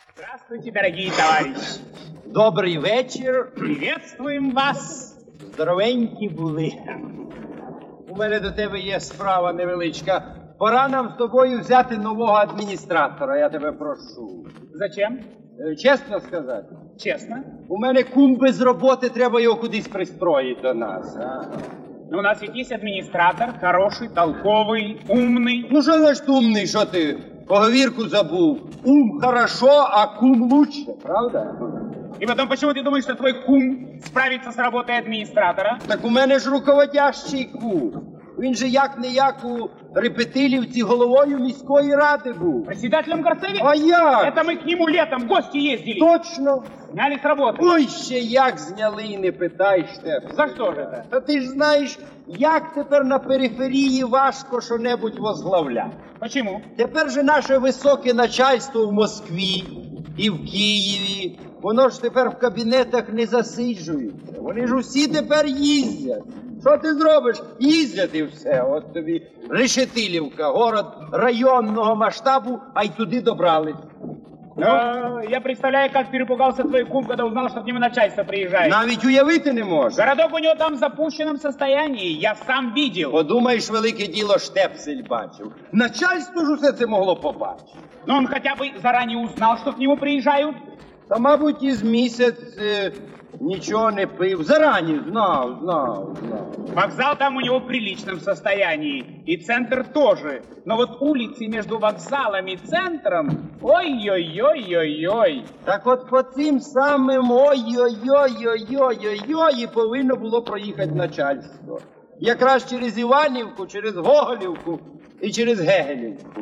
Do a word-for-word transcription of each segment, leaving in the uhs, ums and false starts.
Здравствуйте, дорогие товарищи. Добрий вечір. Приветствуем вас. Здоровенькі були. У мене до тебе є справа невеличка. Пора нам з тобою взяти нового адміністратора, я тебе прошу. Зачем? Е, Чесно сказати, Честно. у мене кум без роботи, треба його кудись пристроїти до нас. А? Но у нас ведь есть администратор, хороший, толковый, умный. Ну що значить умний, що ти поговірку забув? Ум хорошо, а кум лучше, правда? И потом, почему ты думаешь, что твой кум справится с работой администратора? Так у мене ж руководящий кум. Він же як-не-як у Репетилівці головою міської ради був. Председателем горсовета? А як? Это мы к нему летом в гости ездили. Точно. Сняли с работы. Ой, ще як зняли, не питай, Штеф. За что же это? Та ти ж знаєш, як тепер на периферії важко що-небудь возглавляти. Почему? Тепер же наше високе начальство в Москві і в Києві, воно ж тепер в кабінетах не засиджується. Вони ж усі тепер їздять. Що ти зробиш? Їздять і все. От тобі Решетилівка, город районного масштабу, а й туди добрались. Да, я представляю, как перепугался твой кум, когда узнал, что к нему начальство приезжает. Навіть уявити не можеш. Городок у него там в запущенном состоянии, я сам видел. Подумаєш, велике діло Штепсель бачив. Начальство ж усе це могло побачити. Но он хотя бы заранее узнал, что к нему приезжают. Та, мабуть, із місяць е, нічого не пив. Зарані знав, знав, знав. Вокзал там у него в приличном состоянии, и центр тоже. Но вот улицы между вокзалом и центром, ой-ой-ой-ой-ой. Так от по цим самим ой-ой-ой-ой-ой-ой і повинно було проїхати начальство. Якраз через Іванівку, через Гоголівку і через Гегелівку.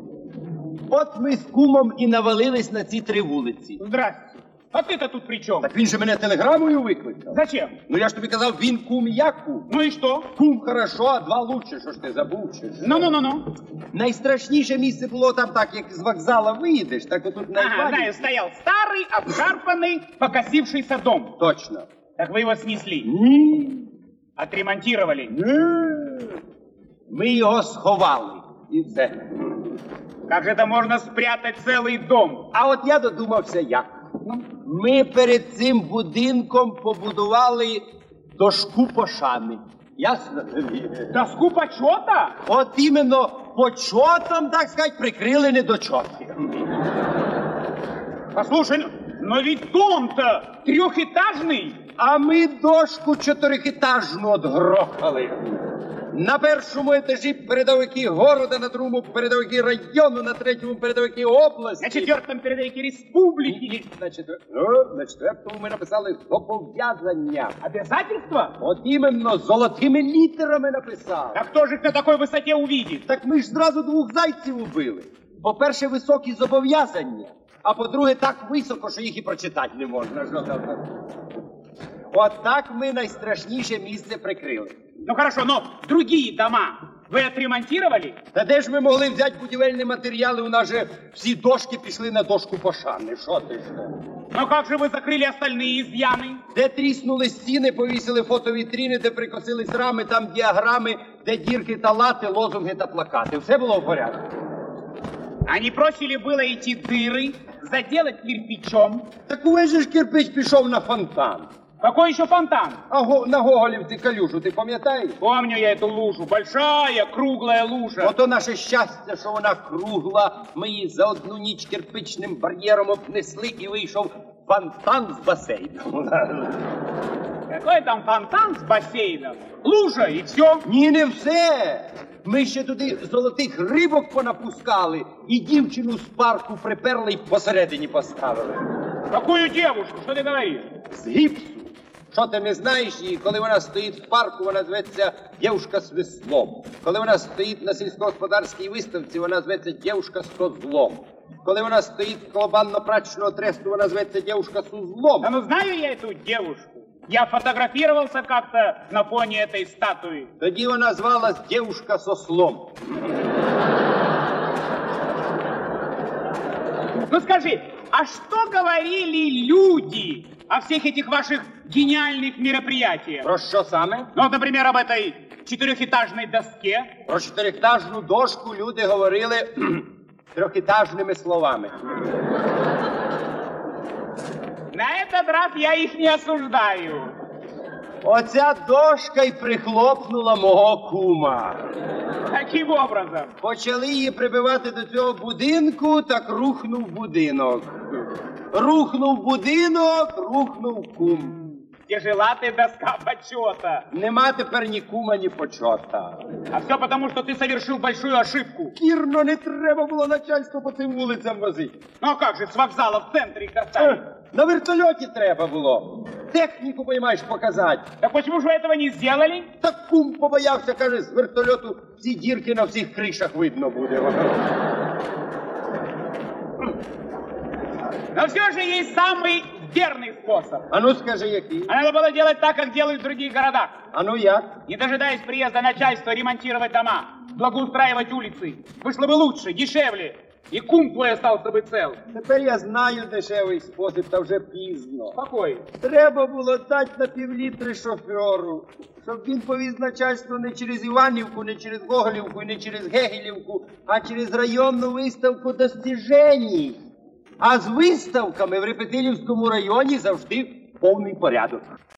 От ми з кумом і навалились на ці три вулиці. Здрасте. А ты-то тут при чем? Так він же мене телеграмою викликав. Зачем? Ну я ж тобі казав, він кум, я кум. Ну и что? Кум хорошо, а два лучше, що ж ти забув, чи що? Ну-ну-ну-ну. Найстрашніше місце було там так, як з вокзала виїдеш, так отут на Ага, Іванівці. знаю, стоял старый, обшарпанный, покосившийся дом. Точно. Так вы его снесли, Ні. отремонтировали. Ні. Ми його сховали. І все. Как же это можно спрятать целый дом? А от я додумався як. Ми перед цим будинком побудували дошку пошани. Ясно тобі? Доску почета? От іменно почотом, так сказати, прикрили недочоти. Послушай, но ведь дом-то трехэтажный. А ми дошку чотирихетажну отгрохали. На першому етажі передовики города, на другому передовики району, на третьому передовики області. На четвертом передовике республики. На, четвер... ну, на четвертому ми написали зобов'язання. Обязательства? От іменно золотими літерами написали. А кто же их на такой высоте увидит? Так ми ж зразу двох зайців убили. По-перше, високі зобов'язання, а по-друге, так високо, що їх і прочитати не можна. От так ми найстрашніше місце прикрили. Ну хорошо, но другие дома вы отремонтировали? Та де ж ми могли взяти будівельні матеріали? У нас же всі дошки пішли на дошку пошани. Що ти що? Но как же вы закрыли остальные изъяны? Де тріснули стіни, повісили фотовітрини, де прикосились рами, там діаграми, де дірки та лати, лозунги та плакати. Все було в порядку. А не просили было эти дыры заделать кирпичом? Так увесь же ж кирпич пішов на фонтан. Какой еще фонтан? А го, на Гоголівці калюжу, ти пам'ятаєш? Помню я эту лужу. Большая, круглая лужа. Ото наше щастя, що вона кругла. Ми її за одну ніч кирпичним бар'єром обнесли і вийшов фонтан з басейном. Какой там фонтан с бассейном? Лужа и все. Ні, не все. Ми ще туди золотих рибок понапускали і дівчину з парку приперли й посередині поставили. Какую девушку? Что ты говоришь? З гіпсу. Що ти не знаєш її, коли вона стоїть в парку, вона зветься «Дєвушка з веслом». Коли вона стоїть на сільськогосподарській виставці, вона зветься «Дєвушка з козлом». Коли вона стоїть коло банно-прачечного тресту, вона зветься «Дєвушка з узлом». Да ну знаю я эту девушку. Я фотографировался как-то на фоне этой статуи. Тоді вона звалась «Дєвушка з ослом». Ну скажи, а что говорили люди о всех этих ваших гениальных мероприятиях? Про що саме? Ну, вот, например, об этой четырехэтажной доске. Про чотирихтажну дошку люди говорили трьохетажними словами. На этот раз я их не осуждаю. Оця дошка й прихлопнула мого кума. Каким образом? Почали її прибивати до цього будинку, так рухнув будинок. Рухнув будинок, рухнув кум. Тяжела ты доска почета. Нема тепер ні кума, ні почота. А все потому, что ты совершил большую ошибку. Вірно, не треба було начальство по цим вулицям возити. Ну а как же, с вокзала в центре их доставить? На вертольоті треба було. Техніку, понимаєш, показати. Так почему же вы этого не сделали? Так кум побоявся, каже, з вертольоту всі дірки на всіх кришах видно буде. Но все же есть самый верный способ. А ну скажи, який? А надо было делать так, как делают в других городах. А ну як? Не дожидаясь приезда начальства, ремонтировать дома, благоустраивать улицы. Вышло бы лучше, дешевле. И кум твой остался бы цел. Тепер я знаю дешевий спосіб, та вже пізно. Какой? Треба було дати на півлітри шоферу, щоб він повіз начальство не через Іванівку, не через Гоголівку, не через Гегелівку, а через районну виставку достіженій. А з виставками в Репетилівському районі завжди повний порядок.